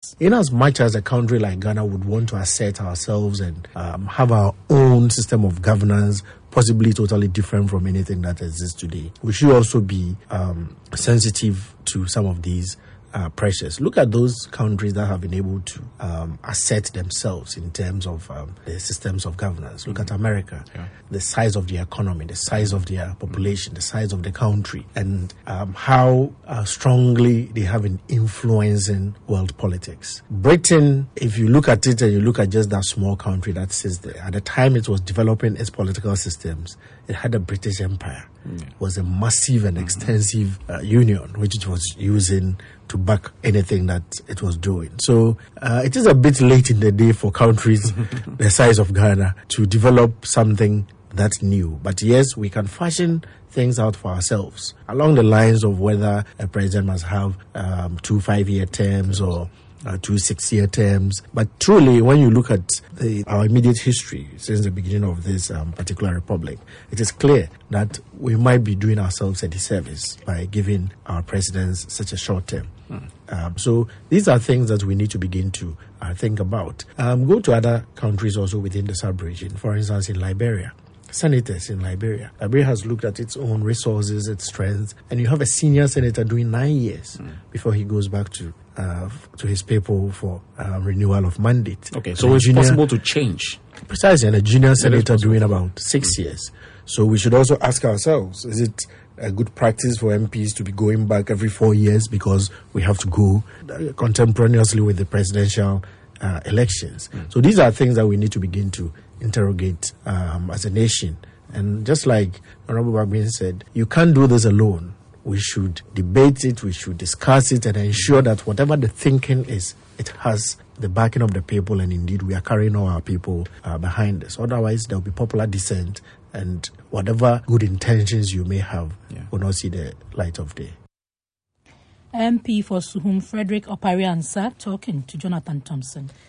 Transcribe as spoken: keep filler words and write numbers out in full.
In as much as a country like Ghana would want to assert ourselves and um, have our own system of governance, possibly totally different from anything that exists today, we should also be um, sensitive to some of these Uh, pressures. Look at those countries that have been able to um, assert themselves in terms of um, the systems of governance. Look mm-hmm. at America, yeah. the size of the economy, the size of their population, mm-hmm. the size of the country, and um, how uh, strongly they have been influencing world politics. Britain, if you look at it and you look at just that small country that sits there, at the time it was developing its political systems, it had a British Empire. Mm-hmm. It was a massive and extensive uh, union which it was using to back anything that it was doing. So uh, it is a bit late in the day for countries the size of Ghana to develop something that's new. But yes, we can fashion things out for ourselves along the lines of whether a president must have um, two five-year terms or Uh, two six-year terms. But truly, when you look at the, our immediate history since the beginning of this um, particular republic, it is clear that we might be doing ourselves a disservice by giving our presidents such a short term. Mm. Um, so these are things that we need to begin to uh, think about. Um, go to other countries also within the sub-region. For instance, in Liberia. Senators in Liberia. Liberia has looked at its own resources, its strengths, and you have a senior senator doing nine years mm. before he goes back to uh, to his people for uh, renewal of mandate. Okay, so it's junior, possible to change. Precisely, and a junior senator doing about six mm. years. So we should also ask ourselves, is it a good practice for M Ps to be going back every four years because we have to go contemporaneously with the presidential uh, elections? Mm. So these are things that we need to begin to interrogate um, as a nation. And just like Honorable Babin said, you can't do this alone. We should debate it, we should discuss it, and ensure that whatever the thinking is, it has the backing of the people, and indeed we are carrying all our people uh, behind us. Otherwise, there will be popular dissent, and whatever good intentions you may have yeah. will not see the light of day. M P for Suhum Frederick Opariansa talking to Jonathan Thompson.